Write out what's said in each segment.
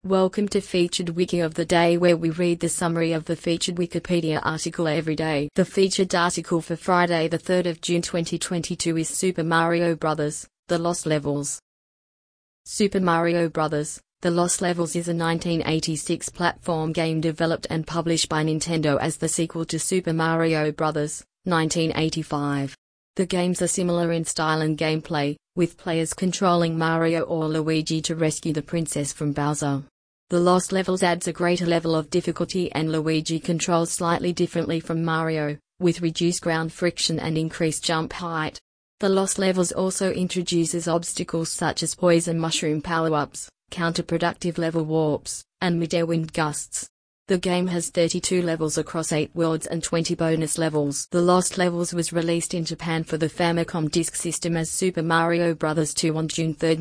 Welcome to Featured Wiki of the Day, where we read the summary of the featured Wikipedia article every day. The featured article for Friday the 3rd of June 2022 is Super Mario Bros. The Lost Levels. Super Mario Bros. The Lost Levels is a 1986 platform game developed and published by Nintendo as the sequel to Super Mario Bros. 1985. The games are similar in style and gameplay, with players controlling Mario or Luigi to rescue the princess from Bowser. The Lost Levels adds a greater level of difficulty, and Luigi controls slightly differently from Mario, with reduced ground friction and increased jump height. The Lost Levels also introduces obstacles such as poison mushroom power-ups, counterproductive level warps, and mid-air wind gusts. The game has 32 levels across 8 worlds and 20 bonus levels. The Lost Levels was released in Japan for the Famicom Disk System as Super Mario Bros. 2 on June 3,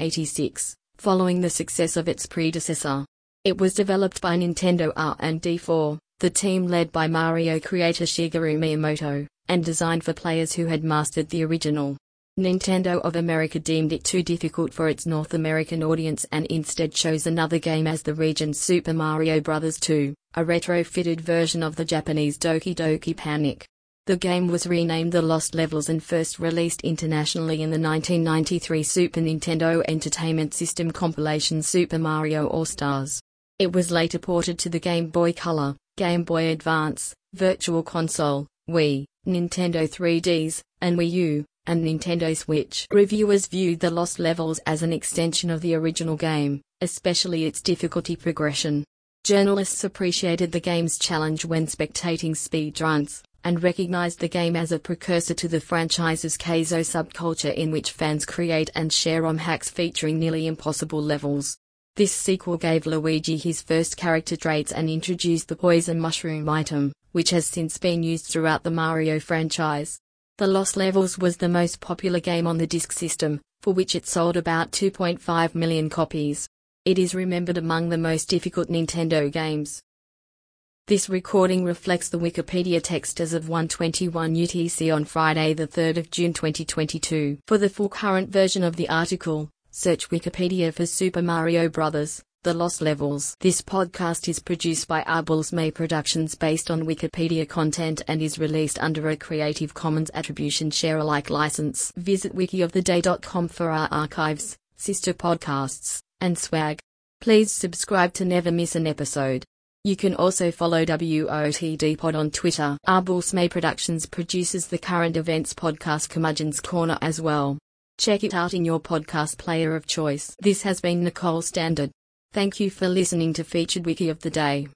1986, following the success of its predecessor. It was developed by Nintendo R&D4, the team led by Mario creator Shigeru Miyamoto, and designed for players who had mastered the original. Nintendo of America deemed it too difficult for its North American audience and instead chose another game as the region's Super Mario Bros. 2, a retrofitted version of the Japanese Doki Doki Panic. The game was renamed The Lost Levels and first released internationally in the 1993 Super Nintendo Entertainment System compilation Super Mario All-Stars. It was later ported to the Game Boy Color, Game Boy Advance, Virtual Console, Wii, Nintendo 3DS, and Wii U, and Nintendo Switch. Reviewers viewed The Lost Levels as an extension of the original game, especially its difficulty progression. Journalists appreciated the game's challenge when spectating speedruns, and recognized the game as a precursor to the franchise's Keizo subculture, in which fans create and share ROM hacks featuring nearly impossible levels. This sequel gave Luigi his first character traits and introduced the poison mushroom item, which has since been used throughout the Mario franchise. The Lost Levels was the most popular game on the Disk System, for which it sold about 2.5 million copies. It is remembered among the most difficult Nintendo games. This recording reflects the Wikipedia text as of 1:21 UTC on Friday the 3rd of June 2022. For the full current version of the article, search Wikipedia for Super Mario Bros. The Lost Levels. This podcast is produced by Arbulls May Productions based on Wikipedia content and is released under a Creative Commons Attribution Share Alike license. Visit wikioftheday.com for our archives, sister podcasts, and swag. Please subscribe to never miss an episode. You can also follow WOTD Pod on Twitter. Arbulls May Productions produces the current events podcast Curmudgeon's Corner as well. Check it out in your podcast player of choice. This has been Nicole Standard. Thank you for listening to Featured Wiki of the Day.